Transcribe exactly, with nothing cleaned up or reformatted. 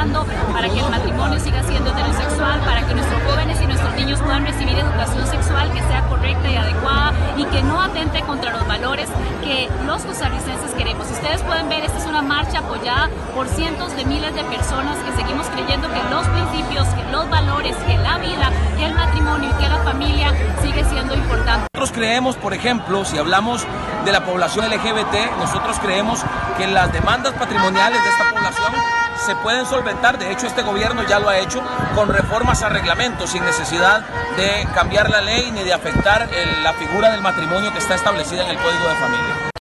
luchando para que el matrimonio siga siendo heterosexual, para que nuestros jóvenes y nuestros niños puedan recibir educación sexual que sea correcta y adecuada y que no atente contra los valores que los costarricenses queremos. Ustedes pueden ver, esta es una marcha apoyada por cientos de miles de personas que seguimos creyendo que los principios, que los valores, que la vida, que el matrimonio y que la familia sigue siendo importante. Nosotros creemos, por ejemplo, si hablamos de la población L G B T, nosotros creemos que las demandas patrimoniales de esta población se pueden solventar, de hecho este gobierno ya lo ha hecho, con reformas a reglamentos, sin necesidad de cambiar la ley ni de afectar el, la figura del matrimonio que está establecida en el Código de Familia.